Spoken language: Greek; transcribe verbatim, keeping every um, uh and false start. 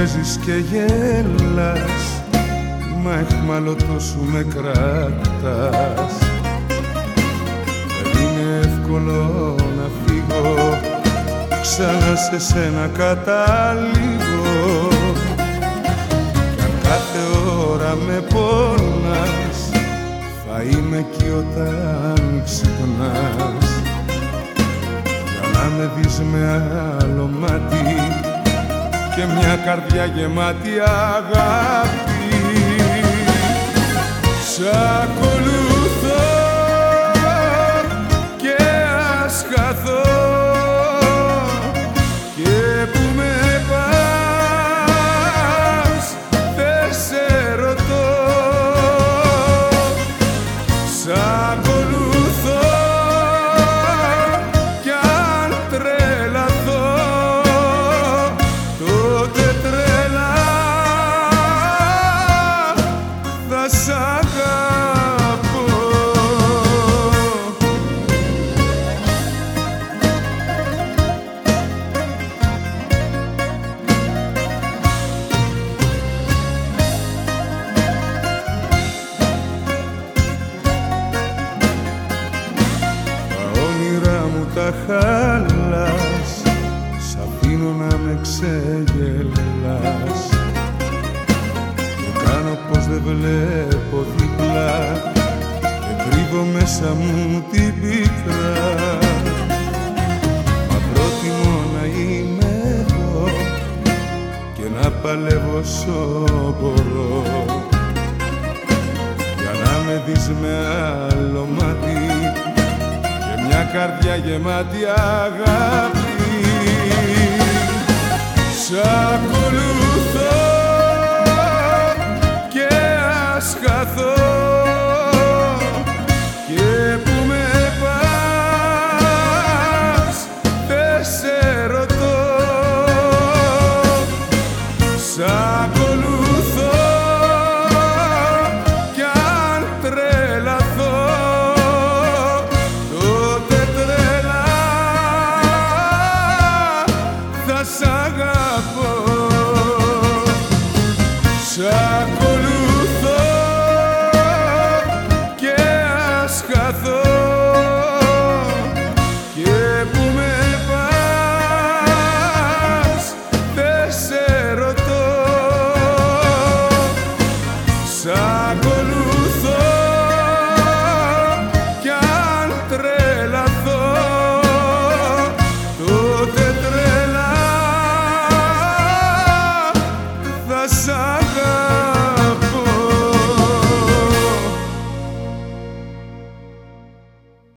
παίζεις και γέλας, μα εχμαλωτό σου με κρατάς. Δεν είναι εύκολο να φύγω, ξανά σε σένα καταλήγω. Κι αν κάθε ώρα με πόνας, θα είμαι εκεί όταν ξυπνάς. Για να με δεις με άλλο μάτι και μια καρδιά γεμάτη αγάπη. Σ' ακολουθώ και ας χαθώ, και που με πας δεν σε ρωτώ. Σ' ακολουθώ κι αν τρελαθώ, τότε τρελά θα σ' αγαπώ. Τα όνειρά μου τα χάλας, σ' αφήνω να με ξεγελάς. Και κάνω πως δεν βλέπω δίπλα και κρύβω μέσα μου την πίκρα. Μα προτιμώ να είμαι εδώ και να παλεύω όσο μπορώ, για να με δεις με άλλο μάτι και μια καρδιά γεμάτη αγάπη. Σ' ακολουθώ και ας χαθώ, και που με πας δεν σε ρωτώ. Σ' ακολουθώ κι αν τρελαθώ, τότε τρελά θα σ' αγαπώ. Σ' ακολουθώ και ας χαθώ,